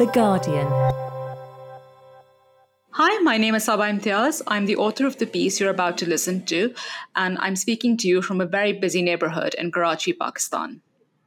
The Guardian. Hi, my name is Saba Imtiaz. I'm the author of the piece you're about to listen to, and I'm speaking to you from a very busy neighborhood in Karachi, Pakistan.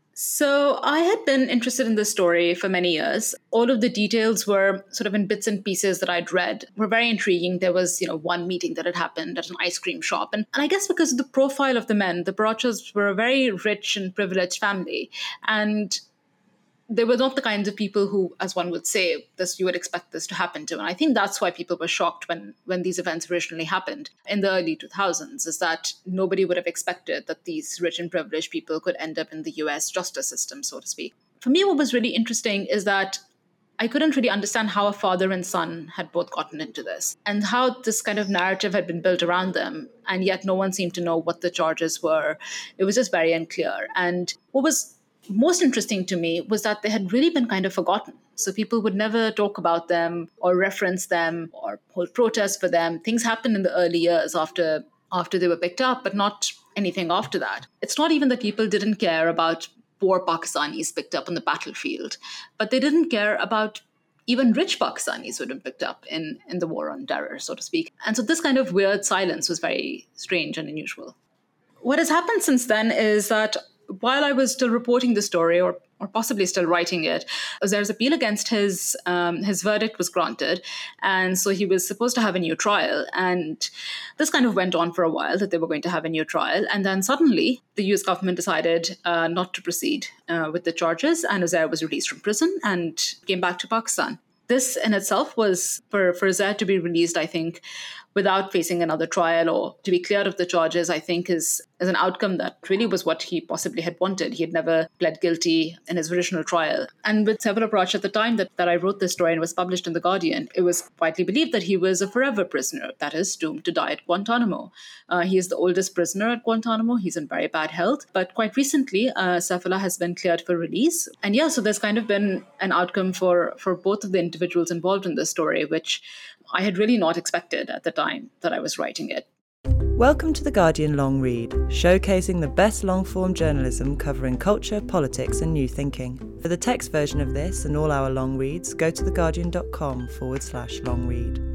So I had been interested in this story for many years. All of the details were sort of in bits and pieces that I'd read were very intriguing. There was, one meeting that had happened at an ice cream shop. And I guess because of the profile of the men, the Barachas were a very rich and privileged family. And they were not the kinds of people who, as one would say, this you would expect this to happen to. And I think that's why people were shocked when these events originally happened in the early 2000s, is that nobody would have expected that these rich and privileged people could end up in the US justice system, so to speak. For me, what was really interesting is that I couldn't really understand how a father and son had both gotten into this and how this kind of narrative had been built around them. And yet no one seemed to know what the charges were. It was just very unclear. And what was most interesting to me was that they had really been kind of forgotten. So people would never talk about them or reference them or hold protests for them. Things happened in the early years after they were picked up, but not anything after that. It's not even that people didn't care about poor Pakistanis picked up on the battlefield, but they didn't care about even rich Pakistanis who had been picked up in the war on terror, so to speak. And so this kind of weird silence was very strange and unusual. What has happened since then is that while I was still reporting the story, or possibly still writing it, Uzair's appeal against his verdict was granted, and so he was supposed to have a new trial. And this kind of went on for a while, that they were going to have a new trial, and then suddenly the US government decided not to proceed with the charges, and Uzair was released from prison and came back to Pakistan. This in itself was, for Uzair to be released, I think, without facing another trial or to be cleared of the charges, I think is an outcome that really was what he possibly had wanted. He had never pled guilty in his original trial. And with Saifullah Parach, at the time that I wrote this story and was published in The Guardian, it was widely believed that he was a forever prisoner, that is, doomed to die at Guantanamo. He is the oldest prisoner at Guantanamo. He's in very bad health. But quite recently, Saifullah has been cleared for release. And so there's kind of been an outcome for both of the individuals involved in this story, which I had really not expected at the time that I was writing it. Welcome to The Guardian Long Read, showcasing the best long-form journalism covering culture, politics and new thinking. For the text version of this and all our long reads, go to theguardian.com/long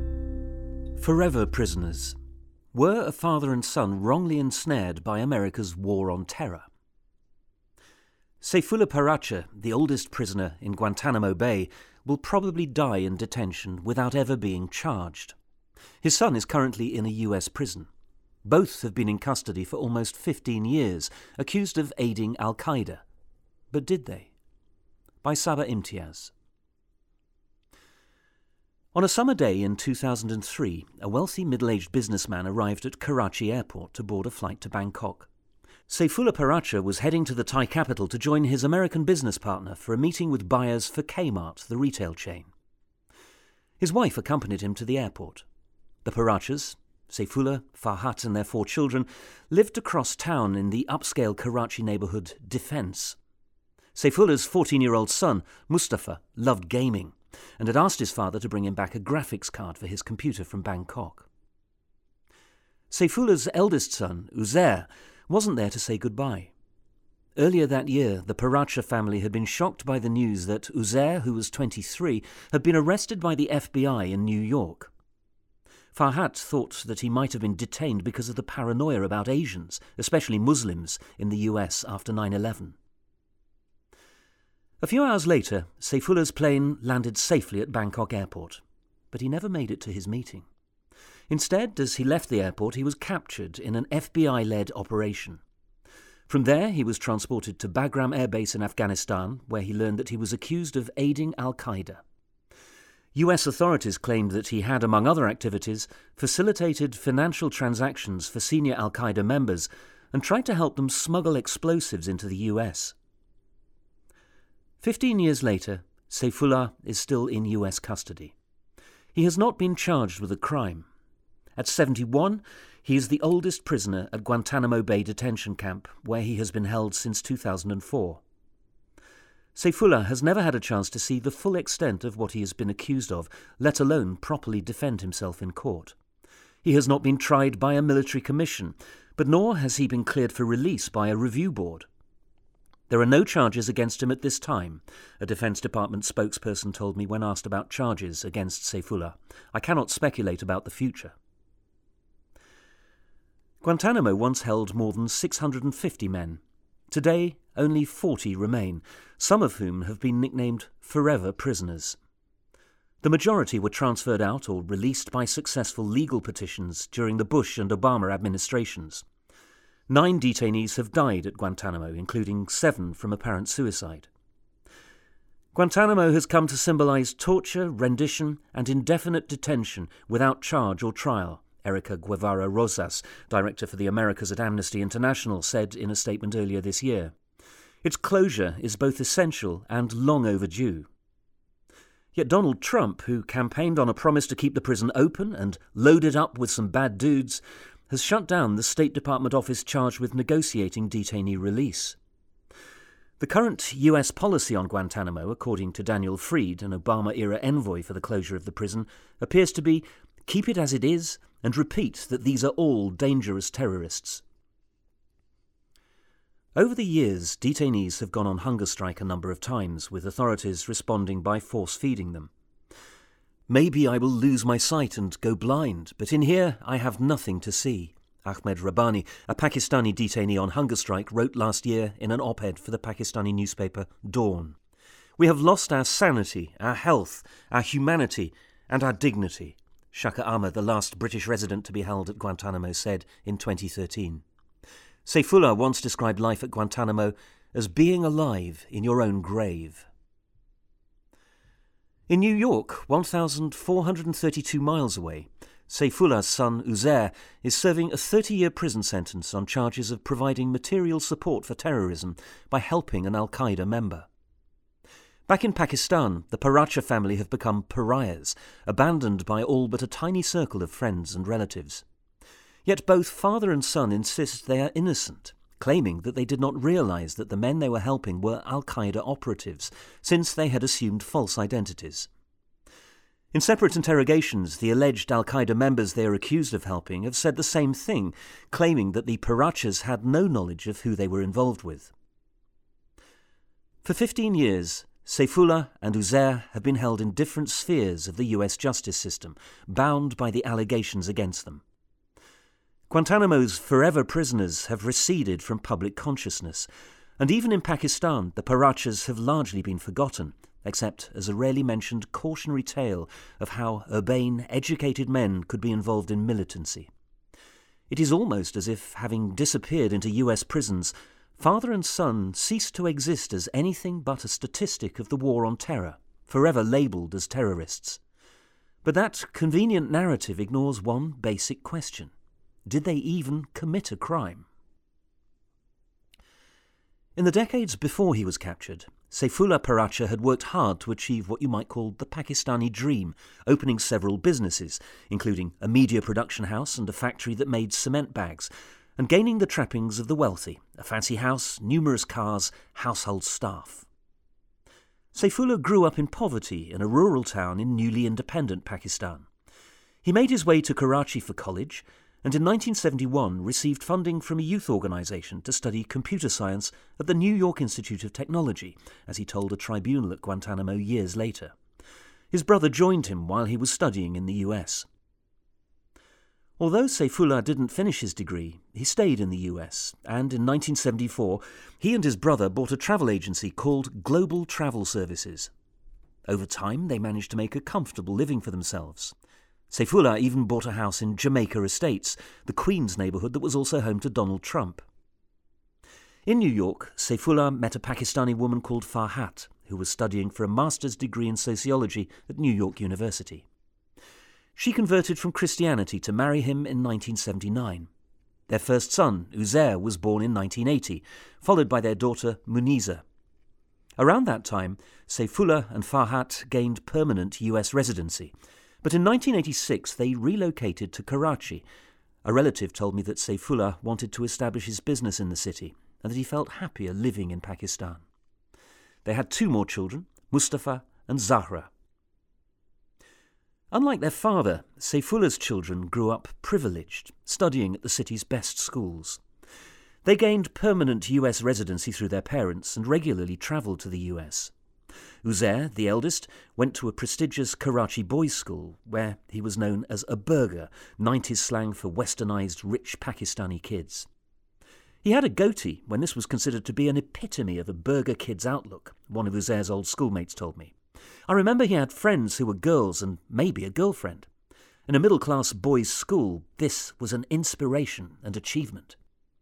read. Forever prisoners. Were a father and son wrongly ensnared by America's war on terror? Saifullah Parach, the oldest prisoner in Guantanamo Bay, will probably die in detention without ever being charged. His son is currently in a US prison. Both have been in custody for almost 15 years, accused of aiding Al-Qaeda. But did they? By Saba Imtiaz. On a summer day in 2003, a wealthy middle-aged businessman arrived at Karachi airport to board a flight to Bangkok. Saifullah Parach was heading to the Thai capital to join his American business partner for a meeting with buyers for Kmart, the retail chain. His wife accompanied him to the airport. The Parachas, Saifullah, Farhat and their 4 children, lived across town in the upscale Karachi neighbourhood Defence. Saifullah's 14-year-old son, Mustafa, loved gaming and had asked his father to bring him back a graphics card for his computer from Bangkok. Saifullah's eldest son, Uzair, wasn't there to say goodbye. Earlier that year, the Parach family had been shocked by the news that Uzair, who was 23, had been arrested by the FBI in New York. Farhat thought that he might have been detained because of the paranoia about Asians, especially Muslims, in the US after 9/11. A few hours later, Saifullah's plane landed safely at Bangkok airport, but he never made it to his meeting. Instead, as he left the airport, he was captured in an FBI-led operation. From there, he was transported to Bagram Air Base in Afghanistan, where he learned that he was accused of aiding Al-Qaeda. US authorities claimed that he had, among other activities, facilitated financial transactions for senior Al-Qaeda members and tried to help them smuggle explosives into the US. 15 years later, Saifullah is still in US custody. He has not been charged with a crime. At 71, he is the oldest prisoner at Guantanamo Bay detention camp, where he has been held since 2004. Saifullah has never had a chance to see the full extent of what he has been accused of, let alone properly defend himself in court. He has not been tried by a military commission, but nor has he been cleared for release by a review board. There are no charges against him at this time, a Defense Department spokesperson told me when asked about charges against Sayfullah. I cannot speculate about the future. Guantanamo once held more than 650 men. Today, only 40 remain, some of whom have been nicknamed forever prisoners. The majority were transferred out or released by successful legal petitions during the Bush and Obama administrations. 9 detainees have died at Guantanamo, including 7 from apparent suicide. Guantanamo has come to symbolize torture, rendition, and indefinite detention without charge or trial, Erica Guevara Rosas, director for the Americas at Amnesty International, said in a statement earlier this year. Its closure is both essential and long overdue. Yet Donald Trump, who campaigned on a promise to keep the prison open and load it up with some bad dudes, has shut down the State Department office charged with negotiating detainee release. The current US policy on Guantanamo, according to Daniel Freed, an Obama-era envoy for the closure of the prison, appears to be keep it as it is and repeat that these are all dangerous terrorists. Over the years, detainees have gone on hunger strike a number of times, with authorities responding by force-feeding them. Maybe I will lose my sight and go blind, but in here I have nothing to see, Ahmed Rabbani, a Pakistani detainee on hunger strike, wrote last year in an op-ed for the Pakistani newspaper Dawn. We have lost our sanity, our health, our humanity, and our dignity, Shaka Ahmed, the last British resident to be held at Guantanamo, said in 2013. Sayfullah once described life at Guantanamo as being alive in your own grave. In New York, 1,432 miles away, Sayfullah's son Uzair is serving a 30-year prison sentence on charges of providing material support for terrorism by helping an al-Qaeda member. Back in Pakistan, the Paracha family have become pariahs, abandoned by all but a tiny circle of friends and relatives. Yet both father and son insist they are innocent, claiming that they did not realize that the men they were helping were al-Qaeda operatives, since they had assumed false identities. In separate interrogations, the alleged al-Qaeda members they are accused of helping have said the same thing, claiming that the Parachas had no knowledge of who they were involved with. For 15 years, Sayfullah and Uzair have been held in different spheres of the US justice system, bound by the allegations against them. Guantanamo's forever prisoners have receded from public consciousness, and even in Pakistan the Parachas have largely been forgotten, except as a rarely mentioned cautionary tale of how urbane, educated men could be involved in militancy. It is almost as if, having disappeared into US prisons, father and son ceased to exist as anything but a statistic of the war on terror, forever labelled as terrorists. But that convenient narrative ignores one basic question. Did they even commit a crime? In the decades before he was captured, Sayfullah Paracha had worked hard to achieve what you might call the Pakistani dream, opening several businesses, including a media production house and a factory that made cement bags, and gaining the trappings of the wealthy, a fancy house, numerous cars, household staff. Sayfullah grew up in poverty in a rural town in newly independent Pakistan. He made his way to Karachi for college, and in 1971 received funding from a youth organisation to study computer science at the New York Institute of Technology, as he told a tribunal at Guantanamo years later. His brother joined him while he was studying in the US. Although Sayfullah didn't finish his degree, he stayed in the US, and in 1974 he and his brother bought a travel agency called Global Travel Services. Over time they managed to make a comfortable living for themselves. Sayfullah even bought a house in Jamaica Estates, the Queens neighbourhood that was also home to Donald Trump. In New York, Sayfullah met a Pakistani woman called Farhat, who was studying for a master's degree in sociology at New York University. She converted from Christianity to marry him in 1979. Their first son, Uzair, was born in 1980, followed by their daughter, Muniza. Around that time, Sayfullah and Farhat gained permanent US residency, but in 1986 they relocated to Karachi. A relative told me that Sayfullah wanted to establish his business in the city and that he felt happier living in Pakistan. They had 2 more children, Mustafa and Zahra. Unlike their father, Sayfullah's children grew up privileged, studying at the city's best schools. They gained permanent US residency through their parents and regularly travelled to the US. Uzair, the eldest, went to a prestigious Karachi boys' school where he was known as a burger, 90s slang for westernised rich Pakistani kids. He had a goatee when this was considered to be an epitome of a burger kid's outlook, one of Uzair's old schoolmates told me. I remember he had friends who were girls and maybe a girlfriend. In a middle-class boys' school, this was an inspiration and achievement.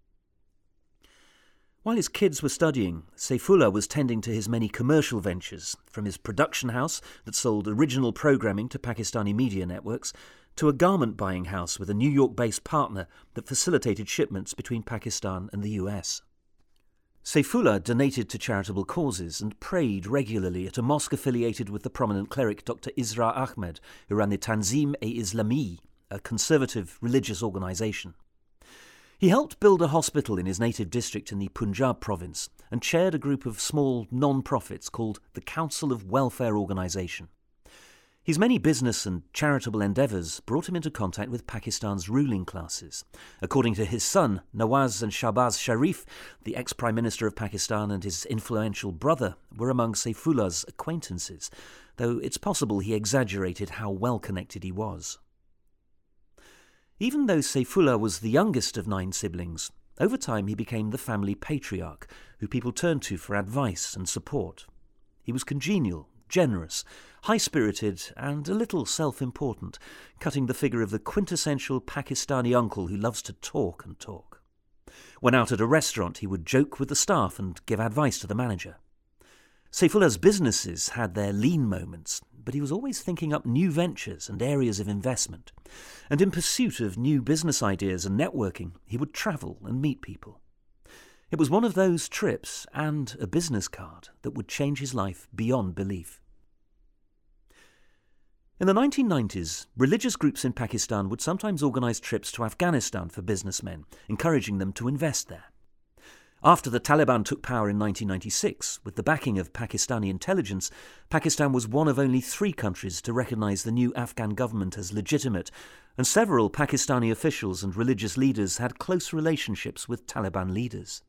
While his kids were studying, Saifullah was tending to his many commercial ventures, from his production house that sold original programming to Pakistani media networks, to a garment-buying house with a New York-based partner that facilitated shipments between Pakistan and the US. Saifullah donated to charitable causes and prayed regularly at a mosque affiliated with the prominent cleric Dr. Isra Ahmed, who ran the Tanzim-e-Islami, a conservative religious organisation. He helped build a hospital in his native district in the Punjab province and chaired a group of small non-profits called the Council of Welfare Organisation. His many business and charitable endeavours brought him into contact with Pakistan's ruling classes. According to his son, Nawaz and Shahbaz Sharif, the ex-Prime Minister of Pakistan and his influential brother were among Saifullah's acquaintances, though it's possible he exaggerated how well-connected he was. Even though Saifullah was the youngest of 9 siblings, over time he became the family patriarch, who people turned to for advice and support. He was congenial, generous, high-spirited and a little self-important, cutting the figure of the quintessential Pakistani uncle who loves to talk and talk. When out at a restaurant, he would joke with the staff and give advice to the manager. Saifullah's businesses had their lean moments, but he was always thinking up new ventures and areas of investment. And in pursuit of new business ideas and networking, he would travel and meet people. It was one of those trips and a business card that would change his life beyond belief. In the 1990s, religious groups in Pakistan would sometimes organise trips to Afghanistan for businessmen, encouraging them to invest there. After the Taliban took power in 1996, with the backing of Pakistani intelligence, Pakistan was one of only 3 countries to recognise the new Afghan government as legitimate, and several Pakistani officials and religious leaders had close relationships with Taliban leaders.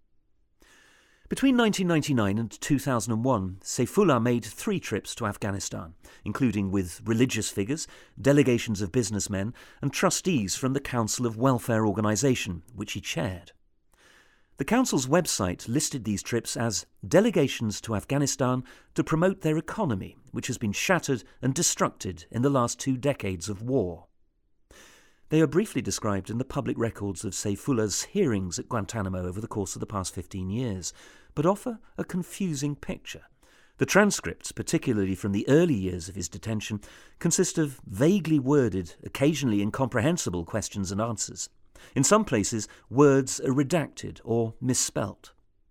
Between 1999 and 2001, Saifullah made 3 trips to Afghanistan, including with religious figures, delegations of businessmen, and trustees from the Council of Welfare Organisation, which he chaired. The Council's website listed these trips as delegations to Afghanistan to promote their economy, which has been shattered and destructed in the last 2 decades of war. They are briefly described in the public records of Saifullah's hearings at Guantanamo over the course of the past 15 years, but offer a confusing picture. The transcripts, particularly from the early years of his detention, consist of vaguely worded, occasionally incomprehensible questions and answers. In some places, words are redacted or misspelt.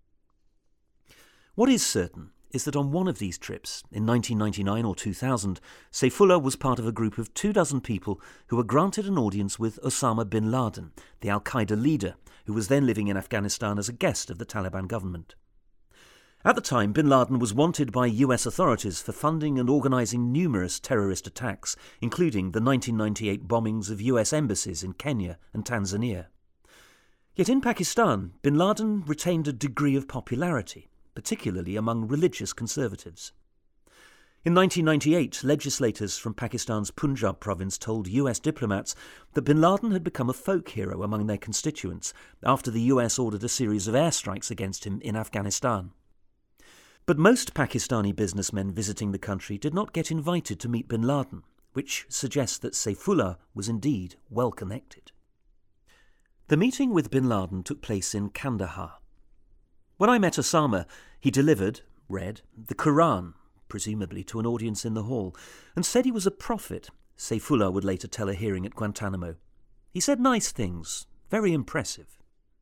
What is certain is that on one of these trips, in 1999 or 2000, Saifullah was part of a group of 24 people who were granted an audience with Osama bin Laden, the al-Qaeda leader, who was then living in Afghanistan as a guest of the Taliban government. At the time, bin Laden was wanted by US authorities for funding and organising numerous terrorist attacks, including the 1998 bombings of US embassies in Kenya and Tanzania. Yet in Pakistan, bin Laden retained a degree of popularity, particularly among religious conservatives. In 1998, legislators from Pakistan's Punjab province told US diplomats that bin Laden had become a folk hero among their constituents after the US ordered a series of airstrikes against him in Afghanistan. But most Pakistani businessmen visiting the country did not get invited to meet bin Laden, which suggests that Saifullah was indeed well connected. The meeting with bin Laden took place in Kandahar. When I met Osama, he read, the Quran, presumably to an audience in the hall, and said he was a prophet, Saifullah would later tell a hearing at Guantanamo. He said nice things, very impressive.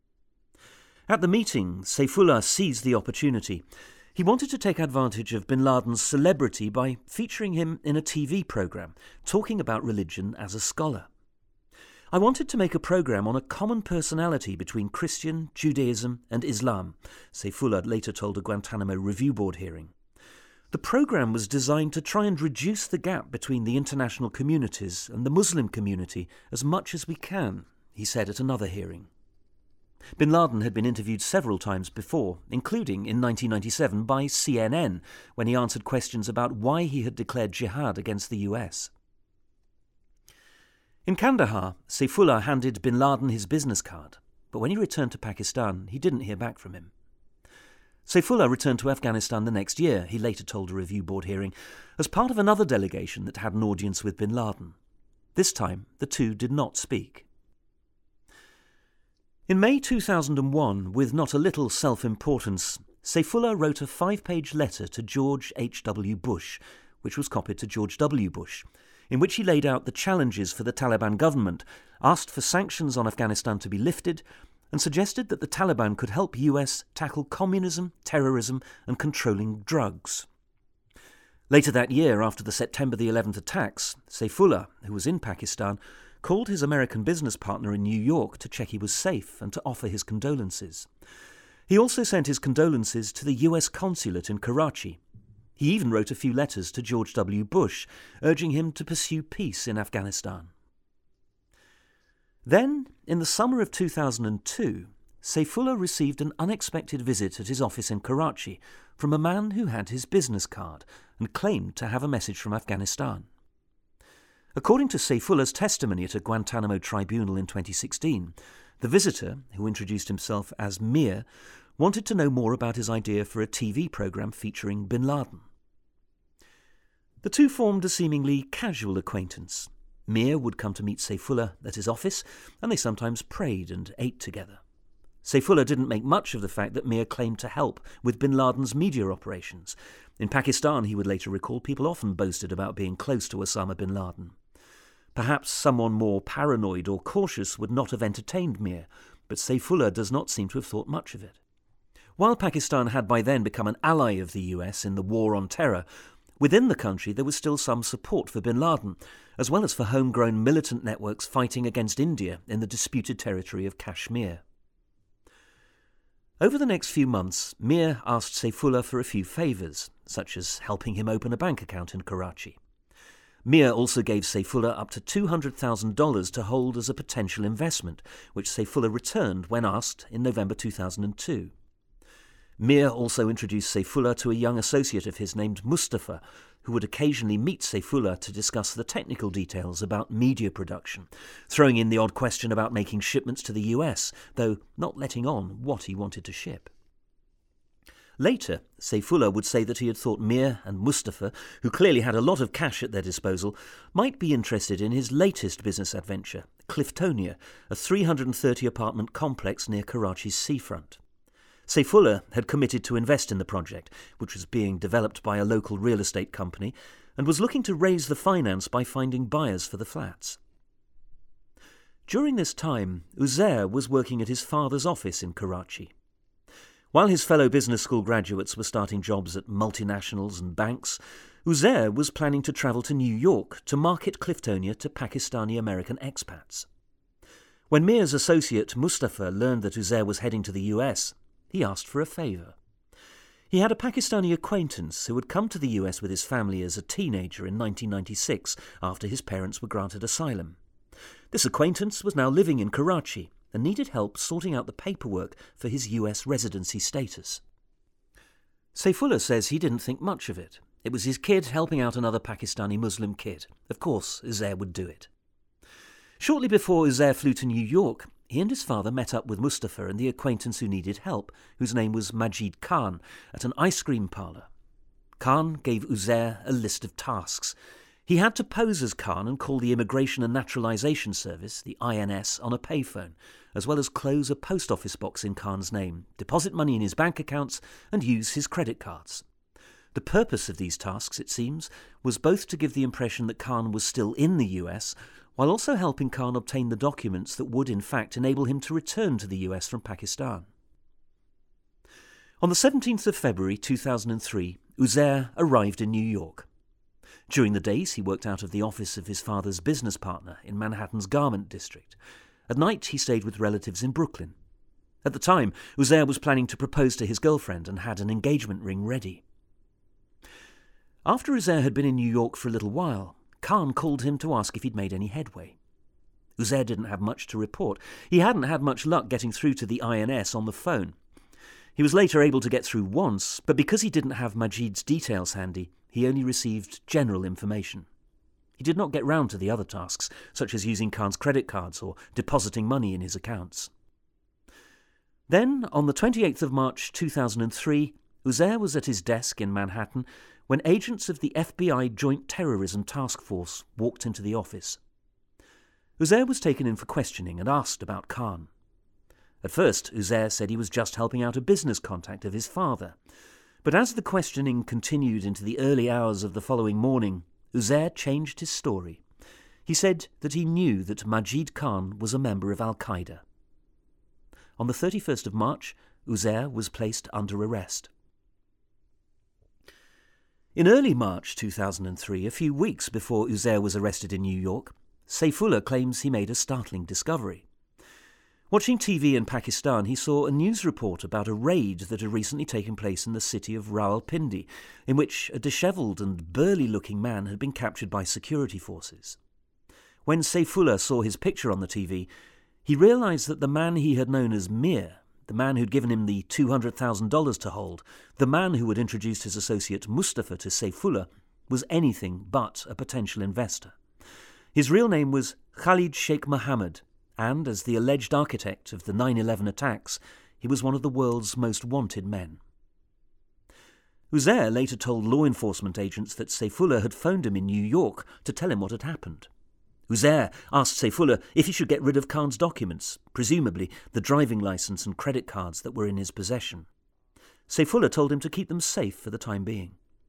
At the meeting, Saifullah seized the opportunity. He wanted to take advantage of bin Laden's celebrity by featuring him in a TV programme, talking about religion as a scholar. I wanted to make a programme on a common personality between Christian, Judaism and Islam, Saifullah later told a Guantanamo Review Board hearing. The programme was designed to try and reduce the gap between the international communities and the Muslim community as much as we can, he said at another hearing. Bin Laden had been interviewed several times before, including in 1997 by CNN, when he answered questions about why he had declared jihad against the US. In Kandahar, Saifullah handed Bin Laden his business card, but when he returned to Pakistan, he didn't hear back from him. Saifullah returned to Afghanistan the next year, he later told a review board hearing, as part of another delegation that had an audience with Bin Laden. This time, the two did not speak. In May 2001, with not a little self-importance, Saifullah wrote a 5-page letter to George H.W. Bush, which was copied to George W. Bush, in which he laid out the challenges for the Taliban government, asked for sanctions on Afghanistan to be lifted, and suggested that the Taliban could help US tackle communism, terrorism, and controlling drugs. Later that year, after the September the 11th attacks, Saifullah, who was in Pakistan, called his American business partner in New York to check he was safe and to offer his condolences. He also sent his condolences to the US consulate in Karachi. He even wrote a few letters to George W. Bush, urging him to pursue peace in Afghanistan. Then, in the summer of 2002, Saifullah received an unexpected visit at his office in Karachi from a man who had his business card and claimed to have a message from Afghanistan. According to Saifullah's testimony at a Guantanamo tribunal in 2016, the visitor, who introduced himself as Mir, wanted to know more about his idea for a TV program featuring Bin Laden. The two formed a seemingly casual acquaintance. Mir would come to meet Saifullah at his office, and they sometimes prayed and ate together. Saifullah didn't make much of the fact that Mir claimed to help with Bin Laden's media operations. In Pakistan, he would later recall, people often boasted about being close to Osama bin Laden. Perhaps someone more paranoid or cautious would not have entertained Mir, but Saifullah does not seem to have thought much of it. While Pakistan had by then become an ally of the US in the war on terror, within the country there was still some support for bin Laden, as well as for homegrown militant networks fighting against India in the disputed territory of Kashmir. Over the next few months, Mir asked Saifullah for a few favours, such as helping him open a bank account in Karachi. Mir also gave Saifullah up to $200,000 to hold as a potential investment, which Saifullah returned when asked in November 2002. Mir also introduced Saifullah to a young associate of his named Mustafa, who would occasionally meet Saifullah to discuss the technical details about media production, throwing in the odd question about making shipments to the US, though not letting on what he wanted to ship. Later, Saifullah would say that he had thought Mir and Mustafa, who clearly had a lot of cash at their disposal, might be interested in his latest business adventure, Cliftonia, a 330-apartment complex near Karachi's seafront. Saifullah had committed to invest in the project, which was being developed by a local real estate company, and was looking to raise the finance by finding buyers for the flats. During this time, Uzair was working at his father's office in Karachi. While his fellow business school graduates were starting jobs at multinationals and banks, Uzair was planning to travel to New York to market Cliftonia to Pakistani-American expats. When Mir's associate Mustafa learned that Uzair was heading to the US, he asked for a favour. He had a Pakistani acquaintance who had come to the US with his family as a teenager in 1996 after his parents were granted asylum. This acquaintance was now living in Karachi and needed help sorting out the paperwork for his US residency status. Saifullah says he didn't think much of it. It was his kid helping out another Pakistani Muslim kid. Of course, Uzair would do it. Shortly before Uzair flew to New York, he and his father met up with Mustafa and the acquaintance who needed help, whose name was Majid Khan, at an ice cream parlour. Khan gave Uzair a list of tasks. He had to pose as Khan and call the Immigration and Naturalisation Service, the INS, on a payphone, as well as close a post office box in Khan's name, deposit money in his bank accounts, and use his credit cards. The purpose of these tasks, it seems, was both to give the impression that Khan was still in the US, while also helping Khan obtain the documents that would in fact enable him to return to the US from Pakistan. On the 17th of February 2003, Uzair arrived in New York. During the days, he worked out of the office of his father's business partner in Manhattan's Garment District. At night, he stayed with relatives in Brooklyn. At the time, Uzair was planning to propose to his girlfriend and had an engagement ring ready. After Uzair had been in New York for a little while, Khan called him to ask if he'd made any headway. Uzair didn't have much to report. He hadn't had much luck getting through to the INS on the phone. He was later able to get through once, but because he didn't have Majid's details handy, he only received general information. He did not get round to the other tasks, such as using Khan's credit cards or depositing money in his accounts. Then, on the 28th of March 2003, Uzair was at his desk in Manhattan when agents of the FBI Joint Terrorism Task Force walked into the office. Uzair was taken in for questioning and asked about Khan. At first, Uzair said he was just helping out a business contact of his father. But as the questioning continued into the early hours of the following morning, Uzair changed his story. He said that he knew that Majid Khan was a member of Al-Qaeda. On the 31st of March, Uzair was placed under arrest. In early March 2003, a few weeks before Uzair was arrested in New York, Saifullah claims he made a startling discovery. Watching TV in Pakistan, he saw a news report about a raid that had recently taken place in the city of Rawalpindi, in which a dishevelled and burly-looking man had been captured by security forces. When Saifullah saw his picture on the TV, he realised that the man he had known as Mir, the man who'd given him the $200,000 to hold, the man who had introduced his associate Mustafa to Saifullah, was anything but a potential investor. His real name was Khalid Sheikh Mohammed, and as the alleged architect of the 9/11 attacks, he was one of the world's most wanted men. Uzair later told law enforcement agents that Saifullah had phoned him in New York to tell him what had happened. Uzair asked Saifullah if he should get rid of Khan's documents, presumably the driving licence and credit cards that were in his possession. Saifullah told him to keep them safe for the time being.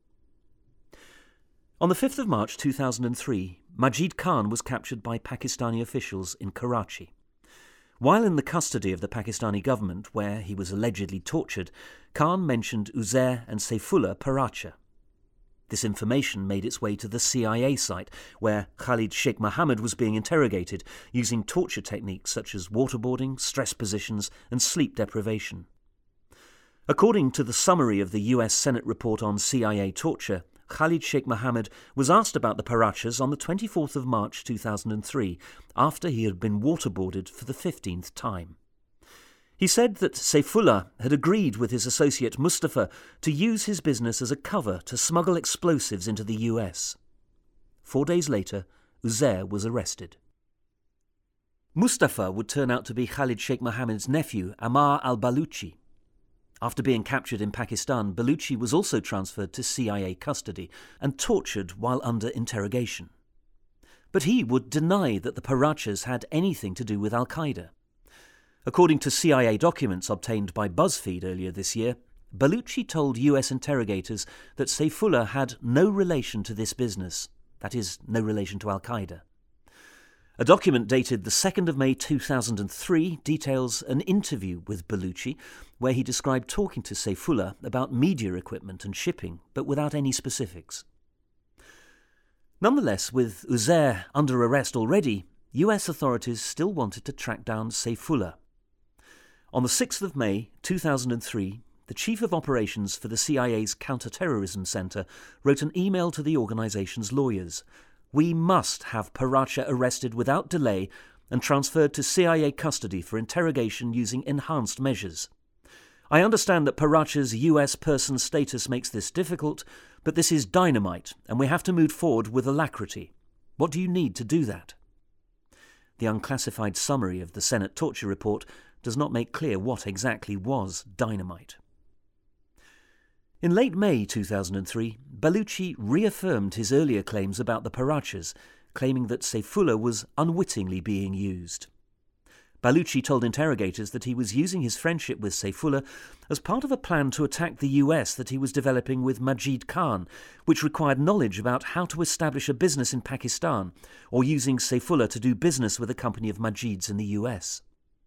On the 5th of March 2003, Majid Khan was captured by Pakistani officials in Karachi. While in the custody of the Pakistani government, where he was allegedly tortured, Khan mentioned Uzair and Saifullah Paracha. This information made its way to the CIA site, where Khalid Sheikh Mohammed was being interrogated using torture techniques such as waterboarding, stress positions, and sleep deprivation. According to the summary of the US Senate report on CIA torture, Khalid Sheikh Mohammed was asked about the Parachas on the 24th of March 2003, after he had been waterboarded for the 15th time. He said that Saifullah had agreed with his associate Mustafa to use his business as a cover to smuggle explosives into the US. 4 days later, Uzair was arrested. Mustafa would turn out to be Khalid Sheikh Mohammed's nephew, Ammar al-Baluchi. After being captured in Pakistan, Baluchi was also transferred to CIA custody and tortured while under interrogation. But he would deny that the Parachas had anything to do with Al-Qaeda. According to CIA documents obtained by BuzzFeed earlier this year, Baluchi told US interrogators that Saifullah had no relation to this business, that is, no relation to Al-Qaeda. A document dated the 2nd of May 2003 details an interview with Baluchi where he described talking to Saifullah about media equipment and shipping, but without any specifics. Nonetheless, with Uzair under arrest already, US authorities still wanted to track down Saifullah. On the 6th of May 2003, the chief of operations for the CIA's Counterterrorism Center wrote an email to the organization's lawyers. "We must have Paracha arrested without delay and transferred to CIA custody for interrogation using enhanced measures. I understand that Paracha's US person status makes this difficult, but this is dynamite and we have to move forward with alacrity. What do you need to do that?" The unclassified summary of the Senate torture report does not make clear what exactly was dynamite. In late May 2003, Baluchi reaffirmed his earlier claims about the Parachas, claiming that Saifullah was unwittingly being used. Baluchi told interrogators that he was using his friendship with Saifullah as part of a plan to attack the US that he was developing with Majid Khan, which required knowledge about how to establish a business in Pakistan, or using Saifullah to do business with a company of Majid's in the US.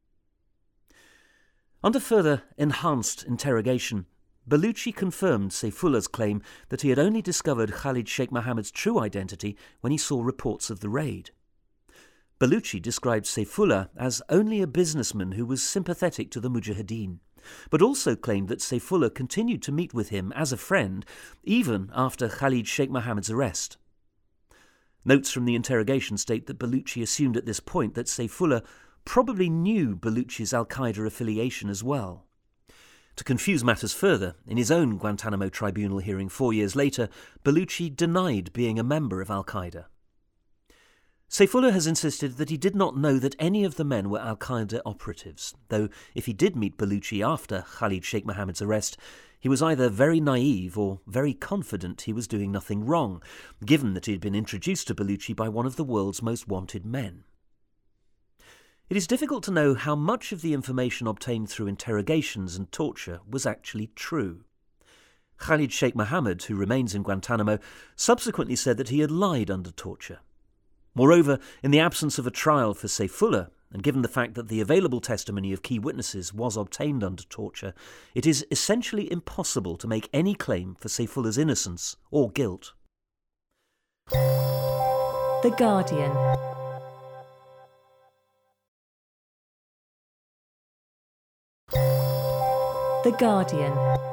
Under further enhanced interrogation, Baluchi confirmed Saifullah's claim that he had only discovered Khalid Sheikh Mohammed's true identity when he saw reports of the raid. Baluchi described Saifullah as only a businessman who was sympathetic to the Mujahideen, but also claimed that Saifullah continued to meet with him as a friend even after Khalid Sheikh Mohammed's arrest. Notes from the interrogation state that Baluchi assumed at this point that Sayfullah probably knew Baluchi's al-Qaeda affiliation as well. To confuse matters further, in his own Guantanamo tribunal hearing 4 years later, Baluchi denied being a member of al-Qaeda. Sayfullah has insisted that he did not know that any of the men were al-Qaeda operatives, though if he did meet Baluchi after Khalid Sheikh Mohammed's arrest, he was either very naive or very confident he was doing nothing wrong, given that he had been introduced to Baluchi by one of the world's most wanted men. It is difficult to know how much of the information obtained through interrogations and torture was actually true. Khalid Sheikh Mohammed, who remains in Guantanamo, subsequently said that he had lied under torture. Moreover, in the absence of a trial for Sayfullah, and given the fact that the available testimony of key witnesses was obtained under torture, it is essentially impossible to make any claim for Sayfullah's innocence or guilt. The Guardian. The Guardian.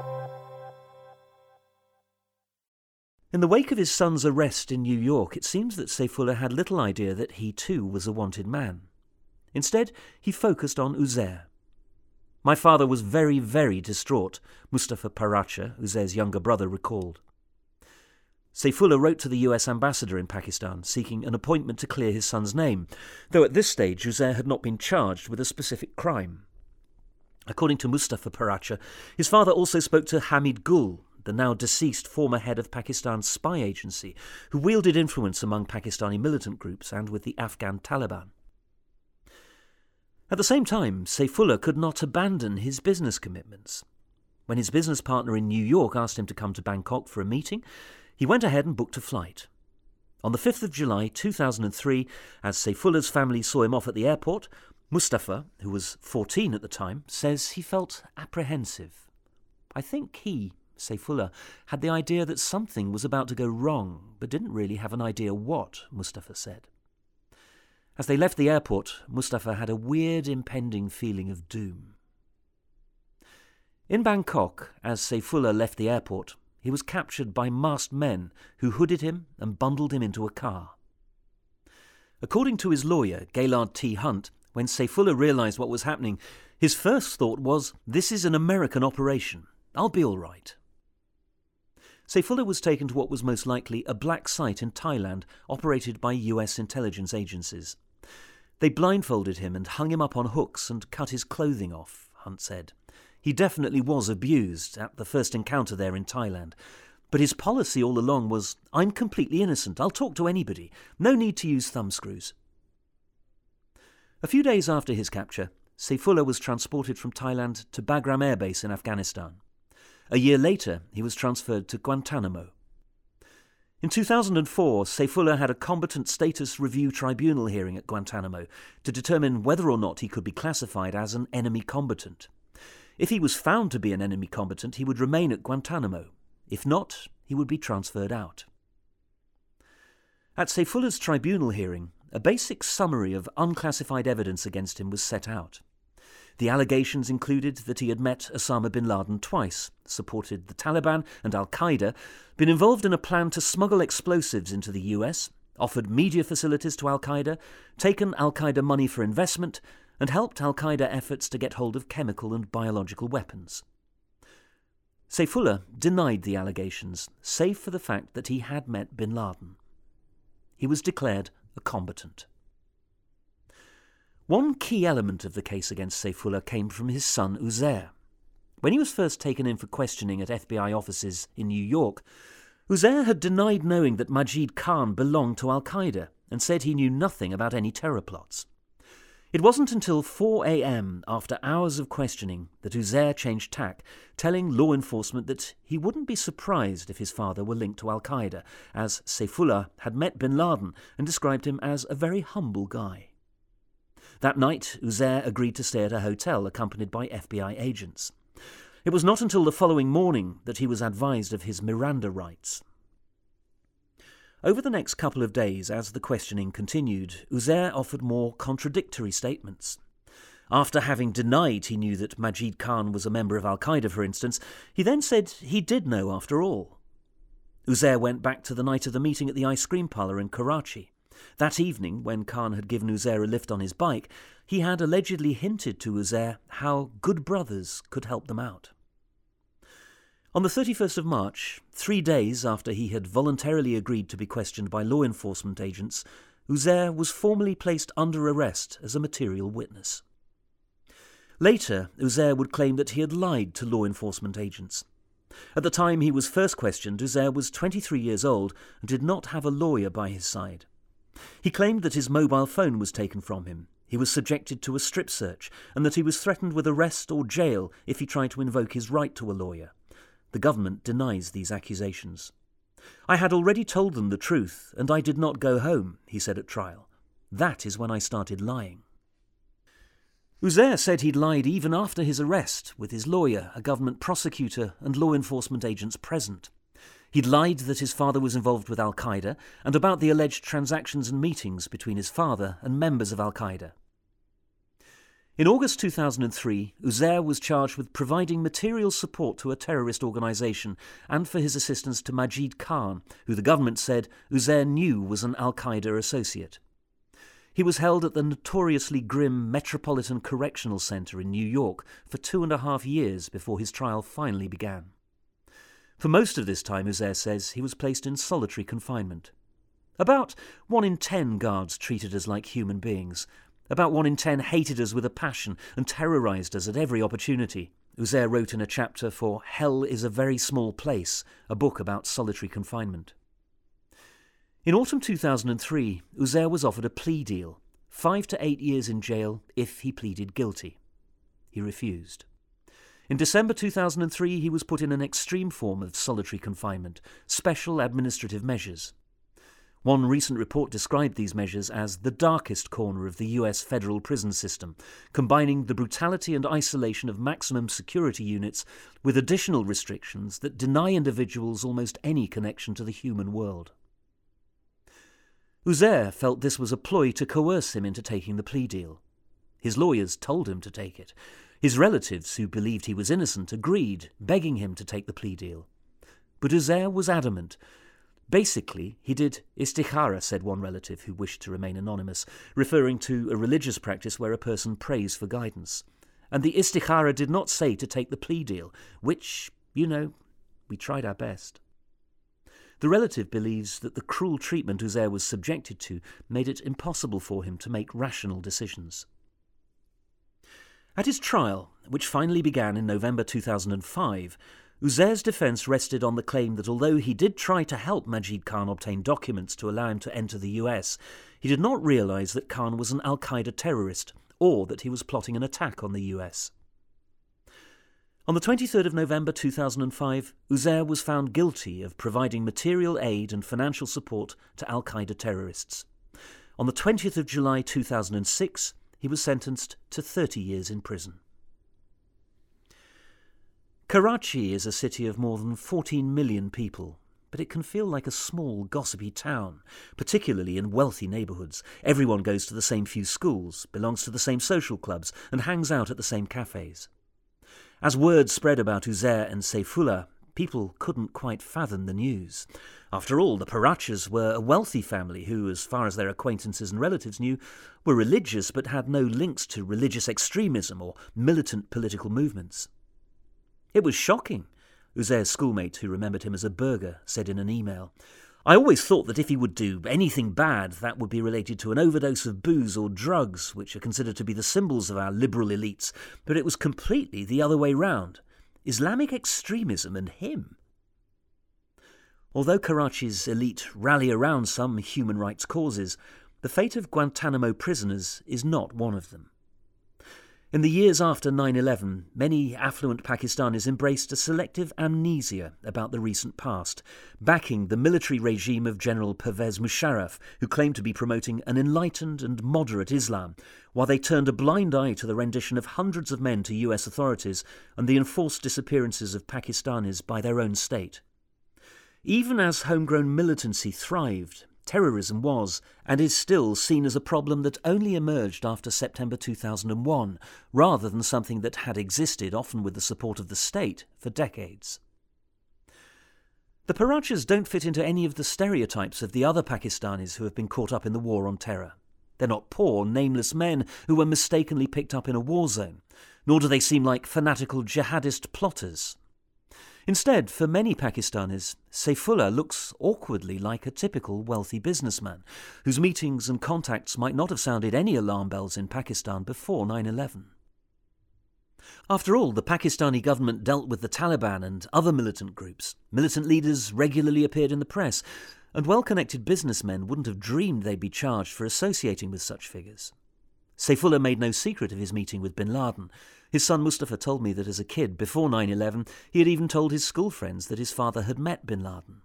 In the wake of his son's arrest in New York, it seems that Sayfullah had little idea that he too was a wanted man. Instead, he focused on Uzair. "My father was very, very distraught," Mustafa Paracha, Uzair's younger brother, recalled. Sayfullah wrote to the US ambassador in Pakistan, seeking an appointment to clear his son's name, though at this stage Uzair had not been charged with a specific crime. According to Mustafa Paracha, his father also spoke to Hamid Gul, the now deceased former head of Pakistan's spy agency, who wielded influence among Pakistani militant groups and with the Afghan Taliban. At the same time, Sayfullah could not abandon his business commitments. When his business partner in New York asked him to come to Bangkok for a meeting, he went ahead and booked a flight. On the 5th of July 2003, as Sayfullah's family saw him off at the airport, Mustafa, who was 14 at the time, says he felt apprehensive. "I think he, Sayfullah, had the idea that something was about to go wrong, but didn't really have an idea what," Mustafa said. As they left the airport, Mustafa had a weird impending feeling of doom. In Bangkok, as Sayfullah left the airport, he was captured by masked men who hooded him and bundled him into a car. According to his lawyer, Gaylord T. Hunt, when Sayfullah realised what was happening, his first thought was, "This is an American operation. I'll be all right." Sayfullah was taken to what was most likely a black site in Thailand operated by US intelligence agencies. They blindfolded him and hung him up on hooks and cut his clothing off, Hunt said. He definitely was abused at the first encounter there in Thailand, but his policy all along was, "I'm completely innocent, I'll talk to anybody, no need to use thumbscrews." A few days after his capture, Sayfullah was transported from Thailand to Bagram Air Base in Afghanistan. A year later, he was transferred to Guantanamo. In 2004, Sayfullah had a combatant status review tribunal hearing at Guantanamo to determine whether or not he could be classified as an enemy combatant. If he was found to be an enemy combatant, he would remain at Guantanamo. If not, he would be transferred out. At Sayfullah's tribunal hearing, a basic summary of unclassified evidence against him was set out. The allegations included that he had met Osama bin Laden twice, supported the Taliban and al-Qaeda, been involved in a plan to smuggle explosives into the US, offered media facilities to al-Qaeda, taken al-Qaeda money for investment, and helped al-Qaeda efforts to get hold of chemical and biological weapons. Sayfullah denied the allegations, save for the fact that he had met bin Laden. He was declared a combatant. One key element of the case against Sayfullah came from his son Uzair. When he was first taken in for questioning at FBI offices in New York, Uzair had denied knowing that Majid Khan belonged to al-Qaeda and said he knew nothing about any terror plots. It wasn't until 4 a.m. after hours of questioning that Uzair changed tack, telling law enforcement that he wouldn't be surprised if his father were linked to al-Qaeda, as Sayfullah had met bin Laden and described him as a very humble guy. That night, Uzair agreed to stay at a hotel accompanied by FBI agents. It was not until the following morning that he was advised of his Miranda rights. Over the next couple of days, as the questioning continued, Uzair offered more contradictory statements. After having denied he knew that Majid Khan was a member of al-Qaeda, for instance, he then said he did know after all. Uzair went back to the night of the meeting at the ice cream parlour in Karachi. That evening, when Khan had given Uzair a lift on his bike, he had allegedly hinted to Uzair how good brothers could help them out. On the 31st of March, 3 days after he had voluntarily agreed to be questioned by law enforcement agents, Uzair was formally placed under arrest as a material witness. Later, Uzair would claim that he had lied to law enforcement agents. At the time he was first questioned, Uzair was 23 years old and did not have a lawyer by his side. He claimed that his mobile phone was taken from him, he was subjected to a strip search, and that he was threatened with arrest or jail if he tried to invoke his right to a lawyer. The government denies these accusations. "I had already told them the truth, and I did not go home," he said at trial. "That is when I started lying." Uzair said he'd lied even after his arrest, with his lawyer, a government prosecutor, and law enforcement agents present. He'd lied that his father was involved with Al-Qaeda and about the alleged transactions and meetings between his father and members of Al-Qaeda. In August 2003, Uzair was charged with providing material support to a terrorist organisation and for his assistance to Majid Khan, who the government said Uzair knew was an Al-Qaeda associate. He was held at the notoriously grim Metropolitan Correctional Centre in New York for 2.5 years before his trial finally began. For most of this time, Uzair says, he was placed in solitary confinement. About 1 in 10 guards treated us like human beings. About 1 in 10 hated us with a passion and terrorised us at every opportunity, Uzair wrote in a chapter for Hell is a Very Small Place, a book about solitary confinement. In autumn 2003, Uzair was offered a plea deal, 5 to 8 years in jail if he pleaded guilty. He refused. In December 2003, he was put in an extreme form of solitary confinement, special administrative measures. One recent report described these measures as the darkest corner of the US federal prison system, combining the brutality and isolation of maximum security units with additional restrictions that deny individuals almost any connection to the human world. Uzair felt this was a ploy to coerce him into taking the plea deal. His lawyers told him to take it. His relatives, who believed he was innocent, agreed, begging him to take the plea deal. But Uzair was adamant. Basically, he did istikhara, said one relative who wished to remain anonymous, referring to a religious practice where a person prays for guidance. And the istikhara did not say to take the plea deal, which, we tried our best. The relative believes that the cruel treatment Uzair was subjected to made it impossible for him to make rational decisions. At his trial, which finally began in November 2005, Uzair's defence rested on the claim that although he did try to help Majid Khan obtain documents to allow him to enter the US, he did not realise that Khan was an Al-Qaeda terrorist or that he was plotting an attack on the US. On the 23rd of November 2005, Uzair was found guilty of providing material aid and financial support to Al-Qaeda terrorists. On the 20th of July 2006, he was sentenced to 30 years in prison. Karachi is a city of more than 14 million people, but it can feel like a small, gossipy town, particularly in wealthy neighbourhoods. Everyone goes to the same few schools, belongs to the same social clubs, and hangs out at the same cafes. As word spread about Uzair and Saifullah, people couldn't quite fathom the news. After all, the Parachas were a wealthy family who, as far as their acquaintances and relatives knew, were religious but had no links to religious extremism or militant political movements. It was shocking, Uzair's schoolmate, who remembered him as a burgher, said in an email. I always thought that if he would do anything bad, that would be related to an overdose of booze or drugs, which are considered to be the symbols of our liberal elites, but it was completely the other way round. Islamic extremism and him. Although Karachi's elite rally around some human rights causes, the fate of Guantanamo prisoners is not one of them. In the years after 9/11, many affluent Pakistanis embraced a selective amnesia about the recent past, backing the military regime of General Pervez Musharraf, who claimed to be promoting an enlightened and moderate Islam, while they turned a blind eye to the rendition of hundreds of men to US authorities and the enforced disappearances of Pakistanis by their own state. Even as homegrown militancy thrived, terrorism was, and is still, seen as a problem that only emerged after September 2001, rather than something that had existed, often with the support of the state, for decades. The Parachas don't fit into any of the stereotypes of the other Pakistanis who have been caught up in the war on terror. They're not poor, nameless men who were mistakenly picked up in a war zone, nor do they seem like fanatical jihadist plotters. Instead, for many Pakistanis, Saifullah looks awkwardly like a typical wealthy businessman, whose meetings and contacts might not have sounded any alarm bells in Pakistan before 9/11. After all, the Pakistani government dealt with the Taliban and other militant groups. Militant leaders regularly appeared in the press, and well-connected businessmen wouldn't have dreamed they'd be charged for associating with such figures. Saifullah made no secret of his meeting with bin Laden. His son Mustafa told me that as a kid, before 9/11, he had even told his school friends that his father had met bin Laden.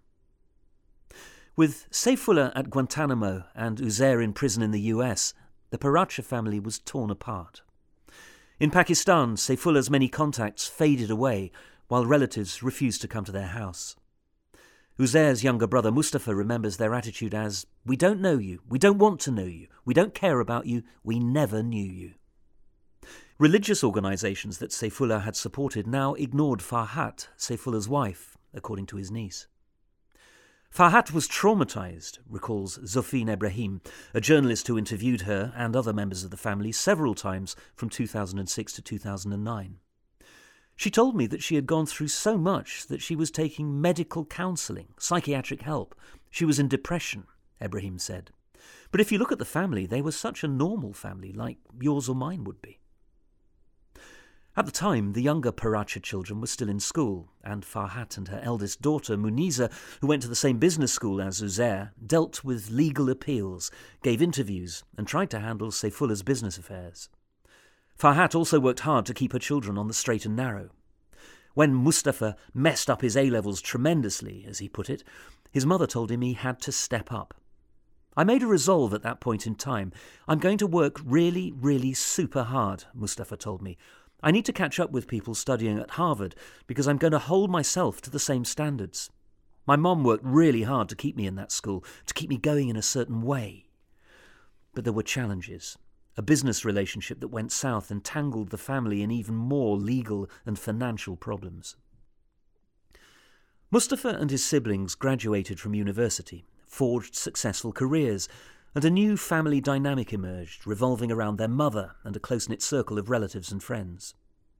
With Saifullah at Guantanamo and Uzair in prison in the US, the Paracha family was torn apart. In Pakistan, Saifullah's many contacts faded away, while relatives refused to come to their house. Uzair's younger brother Mustafa remembers their attitude as, "We don't know you, we don't want to know you, we don't care about you, we never knew you." Religious organisations that Saifullah had supported now ignored Farhat, Saifullah's wife, according to his niece. Farhat was traumatised, recalls Zofin Ebrahim, a journalist who interviewed her and other members of the family several times from 2006 to 2009. She told me that she had gone through so much that she was taking medical counselling, psychiatric help. She was in depression, Ebrahim said. But if you look at the family, they were such a normal family, like yours or mine would be. At the time, the younger Paracha children were still in school, and Farhat and her eldest daughter, Muniza, who went to the same business school as Uzair, dealt with legal appeals, gave interviews, and tried to handle Saifullah's business affairs. Farhat also worked hard to keep her children on the straight and narrow. When Mustafa messed up his A-levels tremendously, as he put it, his mother told him he had to step up. "I made a resolve at that point in time. I'm going to work really, really super hard," Mustafa told me. "I need to catch up with people studying at Harvard because I'm going to hold myself to the same standards. My mom worked really hard to keep me in that school, to keep me going in a certain way." But there were challenges. A business relationship that went south and tangled the family in even more legal and financial problems. Mustafa and his siblings graduated from university, forged successful careers, and a new family dynamic emerged, revolving around their mother and a close-knit circle of relatives and friends.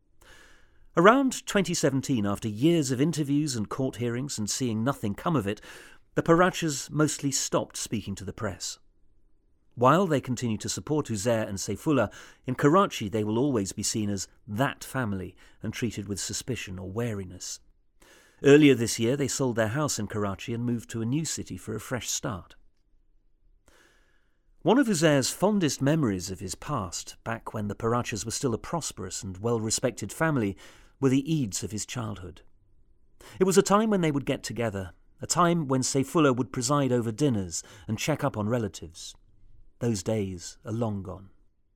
Around 2017, after years of interviews and court hearings and seeing nothing come of it, the Parachas mostly stopped speaking to the press. While they continue to support Uzair and Saifullah, in Karachi they will always be seen as that family and treated with suspicion or wariness. Earlier this year they sold their house in Karachi and moved to a new city for a fresh start. One of Uzair's fondest memories of his past, back when the Parachas were still a prosperous and well-respected family, were the Eids of his childhood. It was a time when they would get together, a time when Saifullah would preside over dinners and check up on relatives. Those days are long gone.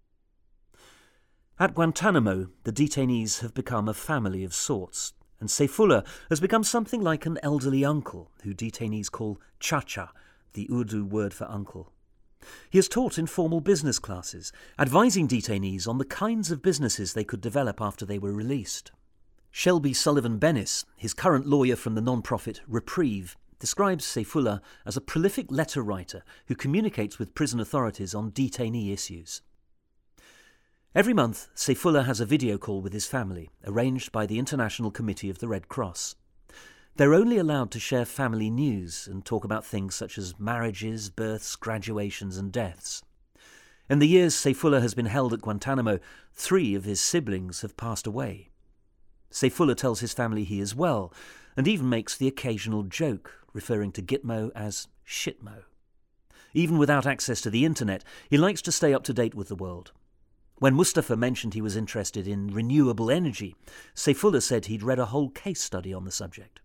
At Guantanamo, the detainees have become a family of sorts, and Saifullah has become something like an elderly uncle, who detainees call chacha, the Urdu word for uncle. He has taught informal business classes, advising detainees on the kinds of businesses they could develop after they were released. Shelby Sullivan Bennis, his current lawyer from the non-profit Reprieve, describes Saifullah as a prolific letter writer who communicates with prison authorities on detainee issues. Every month, Saifullah has a video call with his family, arranged by the International Committee of the Red Cross. They're only allowed to share family news and talk about things such as marriages, births, graduations and deaths. In the years Saifullah has been held at Guantanamo, 3 of his siblings have passed away. Saifullah tells his family he is well, and even makes the occasional joke, referring to Gitmo as shitmo. Even without access to the internet, he likes to stay up to date with the world. When Mustafa mentioned he was interested in renewable energy, Saifullah said he'd read a whole case study on the subject.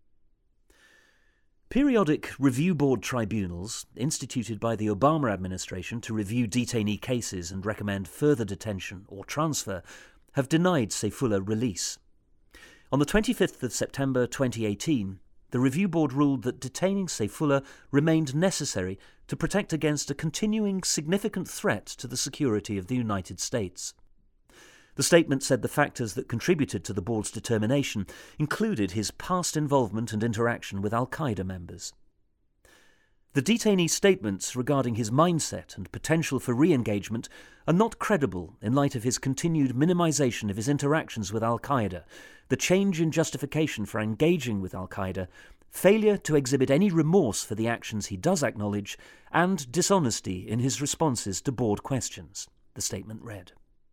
Periodic review board tribunals, instituted by the Obama administration to review detainee cases and recommend further detention or transfer, have denied Saifullah release. On the 25th of September 2018, the review board ruled that detaining Saifullah remained necessary to protect against a continuing significant threat to the security of the United States. The statement said the factors that contributed to the board's determination included his past involvement and interaction with al-Qaeda members. The detainee's statements regarding his mindset and potential for re-engagement are not credible in light of his continued minimization of his interactions with al-Qaeda, the change in justification for engaging with al-Qaeda, failure to exhibit any remorse for the actions he does acknowledge, and dishonesty in his responses to board questions, the statement read.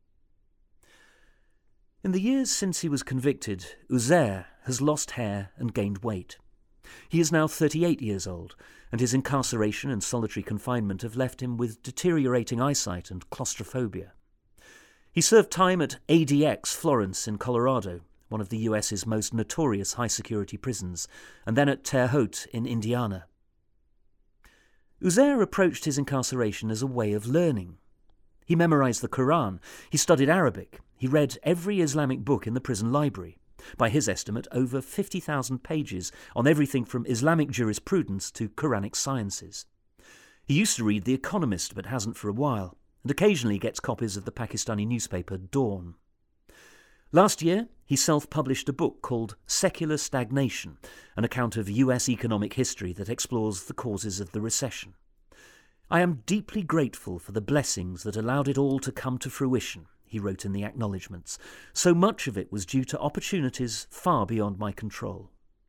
In the years since he was convicted, Uzair has lost hair and gained weight. He is now 38 years old, and his incarceration and solitary confinement have left him with deteriorating eyesight and claustrophobia. He served time at ADX Florence in Colorado, one of the US's most notorious high-security prisons, and then at Terre Haute in Indiana. Uzair approached his incarceration as a way of learning. He memorized the Quran, he studied Arabic, he read every Islamic book in the prison library, by his estimate over 50,000 pages on everything from Islamic jurisprudence to Quranic sciences. He used to read The Economist but hasn't for a while, and occasionally gets copies of the Pakistani newspaper Dawn. Last year, he self-published a book called Secular Stagnation, an account of US economic history that explores the causes of the recession. I am deeply grateful for the blessings that allowed it all to come to fruition, he wrote in the acknowledgements. So much of it was due to opportunities far beyond my control.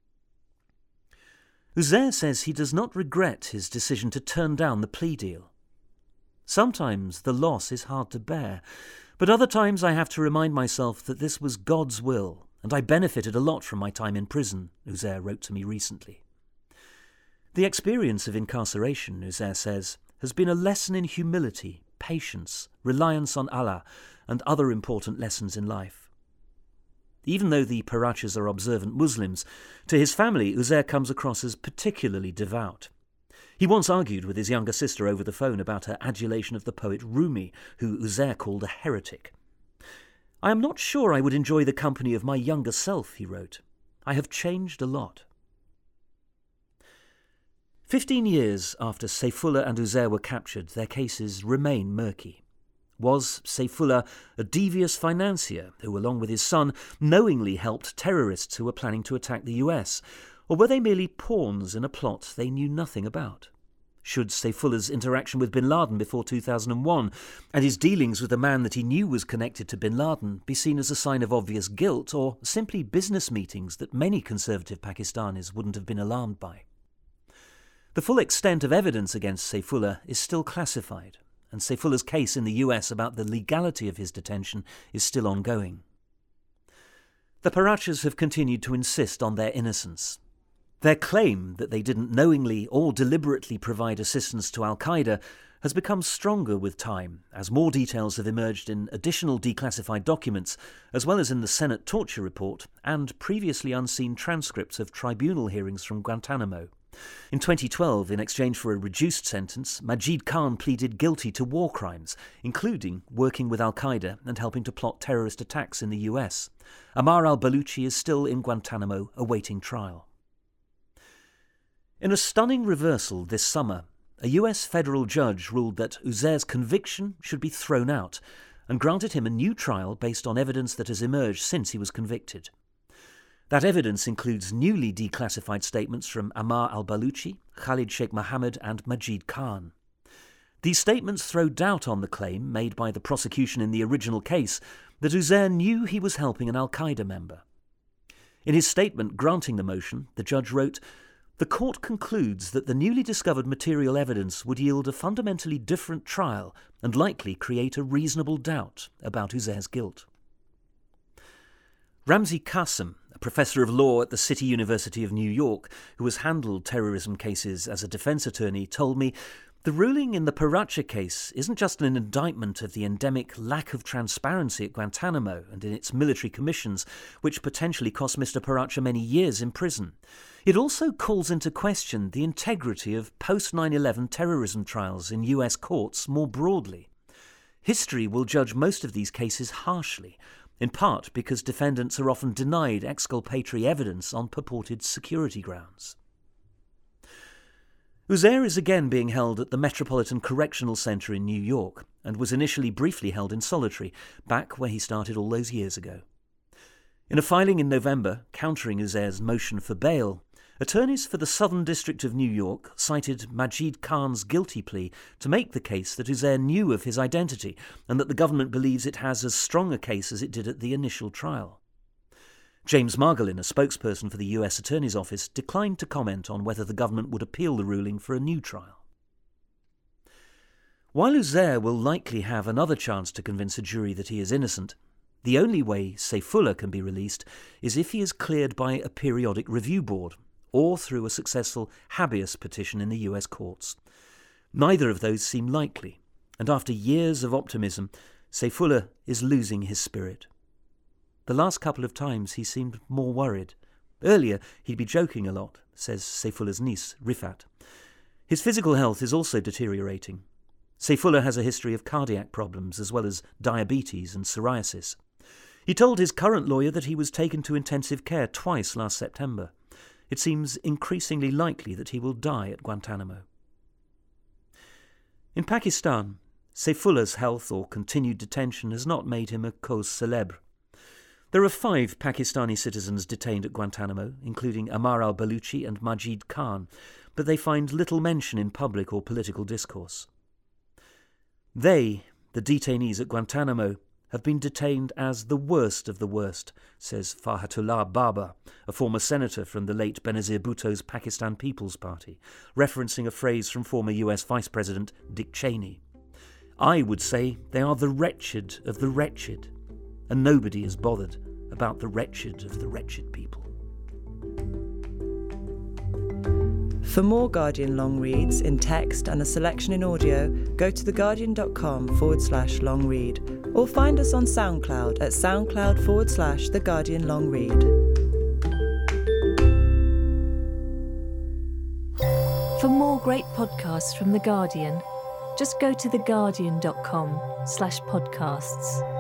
Uzair says he does not regret his decision to turn down the plea deal. Sometimes the loss is hard to bear, but other times I have to remind myself that this was God's will, and I benefited a lot from my time in prison, Uzair wrote to me recently. The experience of incarceration, Uzair says, has been a lesson in humility, patience, reliance on Allah, and other important lessons in life. Even though the Parachas are observant Muslims, to his family Uzair comes across as particularly devout. He once argued with his younger sister over the phone about her adulation of the poet Rumi, who Uzair called a heretic. "I am not sure I would enjoy the company of my younger self," he wrote. "I have changed a lot." 15 years after Saifullah and Uzair were captured, their cases remain murky. Was Saifullah a devious financier who, along with his son, knowingly helped terrorists who were planning to attack the US? Or were they merely pawns in a plot they knew nothing about? Should Saifullah's interaction with bin Laden before 2001 and his dealings with a man that he knew was connected to bin Laden be seen as a sign of obvious guilt, or simply business meetings that many conservative Pakistanis wouldn't have been alarmed by? The full extent of evidence against Saifullah is still classified, and Saifullah's case in the US about the legality of his detention is still ongoing. The Parachas have continued to insist on their innocence. Their claim that they didn't knowingly or deliberately provide assistance to al-Qaeda has become stronger with time, as more details have emerged in additional declassified documents, as well as in the Senate torture report and previously unseen transcripts of tribunal hearings from Guantanamo. In 2012, in exchange for a reduced sentence, Majid Khan pleaded guilty to war crimes, including working with al-Qaeda and helping to plot terrorist attacks in the US. Ammar al-Baluchi is still in Guantanamo awaiting trial. In a stunning reversal this summer, a US federal judge ruled that Uzair's conviction should be thrown out and granted him a new trial based on evidence that has emerged since he was convicted. That evidence includes newly declassified statements from Ammar al-Baluchi, Khalid Sheikh Mohammed and Majid Khan. These statements throw doubt on the claim made by the prosecution in the original case that Uzair knew he was helping an al-Qaeda member. In his statement granting the motion, the judge wrote, "The court concludes that the newly discovered material evidence would yield a fundamentally different trial and likely create a reasonable doubt about Uzair's guilt." Ramzi Qasim, a professor of law at the City University of New York, who has handled terrorism cases as a defense attorney, told me, "The ruling in the Paracha case isn't just an indictment of the endemic lack of transparency at Guantanamo and in its military commissions, which potentially cost Mr. Paracha many years in prison. It also calls into question the integrity of post-9/11 terrorism trials in US courts more broadly. History will judge most of these cases harshly, in part because defendants are often denied exculpatory evidence on purported security grounds." Uzair is again being held at the Metropolitan Correctional Center in New York, and was initially briefly held in solitary, back where he started all those years ago. In a filing in November countering Uzer's motion for bail, attorneys for the Southern District of New York cited Majid Khan's guilty plea to make the case that Uzer knew of his identity and that the government believes it has as strong a case as it did at the initial trial. James Margolin, a spokesperson for the US Attorney's Office, declined to comment on whether the government would appeal the ruling for a new trial. While Uzer will likely have another chance to convince a jury that he is innocent, the only way Sayfullah can be released is if he is cleared by a periodic review board or through a successful habeas petition in the US courts. Neither of those seem likely, and after years of optimism, Sayfullah is losing his spirit. The last couple of times he seemed more worried. Earlier he'd be joking a lot, says Sayfullah's niece, Rifat. His physical health is also deteriorating. Sayfullah has a history of cardiac problems as well as diabetes and psoriasis. He told his current lawyer that he was taken to intensive care twice last September. It seems increasingly likely that he will die at Guantanamo. In Pakistan, Sayfullah's health or continued detention has not made him a cause célèbre. There are 5 Pakistani citizens detained at Guantanamo, including Ammar al-Baluchi and Majid Khan, but they find little mention in public or political discourse. They, the detainees at Guantanamo, have been detained as the worst of the worst, says Farhatullah Baba, a former senator from the late Benazir Bhutto's Pakistan People's Party, referencing a phrase from former US Vice President Dick Cheney. I would say they are the wretched of the wretched, and nobody is bothered about the wretched of the wretched people. For more Guardian long reads in text and a selection in audio, go to theguardian.com/long read or find us on SoundCloud at SoundCloud/The Guardian Long Read. For more great podcasts from The Guardian, just go to theguardian.com/podcasts.